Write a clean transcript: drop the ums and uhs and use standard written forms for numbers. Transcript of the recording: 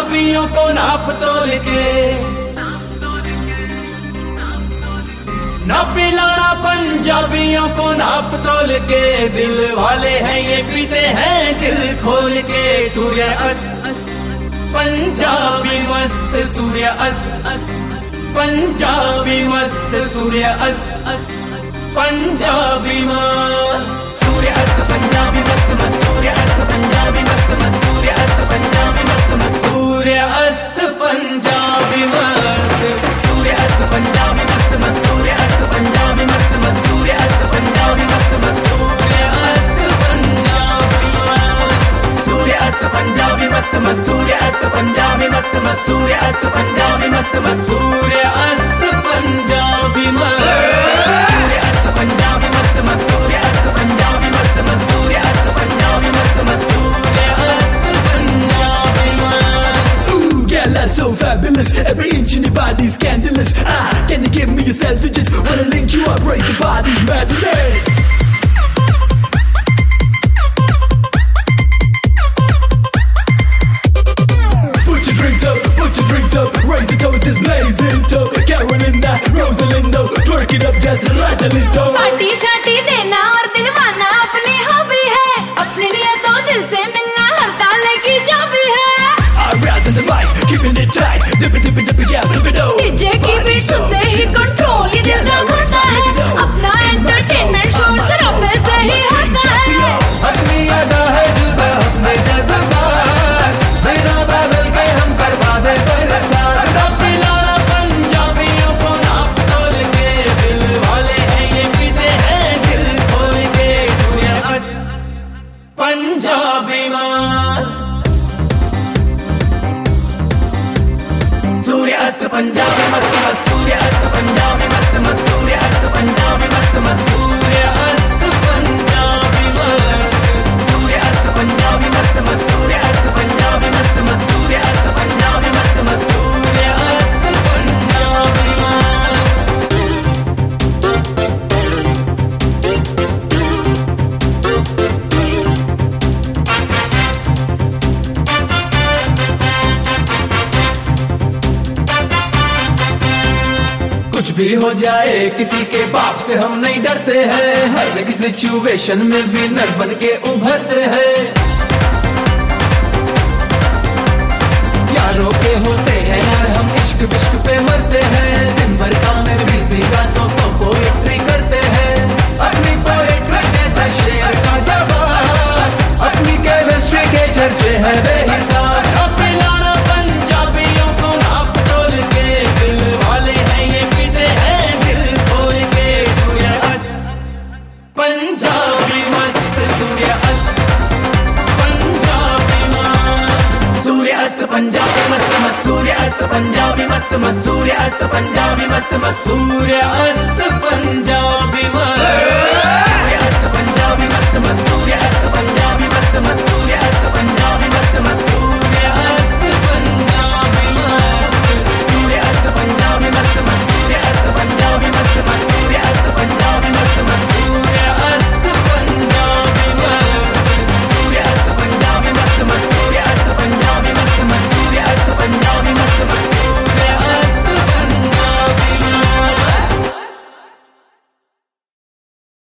पंजाबियों को नाप तोल के, ना पिलाना पंजाबियों को नाप तोल के। दिल वाले हैं ये पीते हैं दिल खोल के। सूर्य अस्त पंजाबी मस्त, सूर्य अस्त पंजाबी मस्त, सूर्य अस्त पंजाबी मस्त। सूर्य अस्त पंजाबी मस्त मस्त, सूर्य अस्त पंजाबी मस्त मस्त, सूर्य अस्त पंजाबी मस्त मस्त, सूर्य अस्त पंजाबी मस्त, सूर्य अस्त पंजाबी मस्त मस्त, सूर्य अस्त पंजाबी मस्त मस्त, सूर्य अस्त पंजाबी मस्त मस्त, सूर्य अस्त पंजाबी मस्त, सूर्य अस्त पंजाबी मस्त मस्त, सूर्य अस्त पंजाबी मस्त मस्त, सूर्य अस्त पंजाबी मस्त मस्त, सूर्य अस्त पंजाबी मस्त, सूर्य अस्त पंजाबी मस्त मस्त, सूर्य अस्त पंजाबी मस्त मस्त, सूर्य अस्त पंजाबी मस्त मस्त, सूर्य अस्त पंजाबी मस्त। Ooh, girl, that's so fabulous. Every inch in your body's scandalous. Can you give me yourself to just wanna link you up, raise your body, madness. Put your drinks up, raise the toast, just blaze it up. Carolina, Rosalindo, twerk it up, just right a little. Party shorty देना और दिलवाना अपनी hobby है, अपने लिए तो दिल से मिलना हर ताले की चाबी है। I rise on the mic, keeping it tight, dip it, yeah, flip it out. DJ की बीट सुनते ही कंट्रोल ये दिल का घटना है, अपना एंटरटेनमेंट शोर शराबे से ही हटना है। अपनी अदा है जुदा अपने जज्बात, बिना बदल के हम करवा दे बरसात। ना पिलाना पंजाबियों को नाप तोल के, दिल वाले हैं ये पीते हैं दिल खोल के। सूर्य अस्त पंजाबी मस्त, सूर्य अस्त पंजाबी मस्त मस्त, सूर्य अस्त पंजाबी मस्त मस्त, सूर्य अस्त पंजाबी मस्त मस्त, सूर्य अस्त पंजाबी मस्त, सूर्य अस्त पंजाबी मस्त मस्त, सूर्य अस्त पंजाबी मस्त मस्त, सूर्य अस्त पंजाबी मस्त मस्त, सूर्य अस्त पंजाबी मस्त। कुछ भी हो जाए किसी के बाप से हम नहीं डरते हैं, हर एक सिचुएशन में विनर बन के उभरते हैं। यारों के होते हैं यार हम इश्क विश्क पे मरते हैं, दिन भर काम में बिजी गानों को पोएट्री करते हैं। अपनी पोएट्री जैसा शेर का जवाब, अपनी केमिस्ट्री के चर्चे हैं बेहिसाब। ना पिलाना पंजाबियों को नाप तोल के, दिल वाले हैं ये पीते हैं दिल खोल के। सूर्य अस्त पंजाबी मस्त, सूर्य अस्त पंजाबी मस्त, सूर्य अस्त पंजाबी मस्त मस्त, सूर्य अस्त पंजाबी मस्त मस्त, सूर्य अस्त पंजाबी मस्त मस्त, सूर्य अस्त पंजाबी मस्त।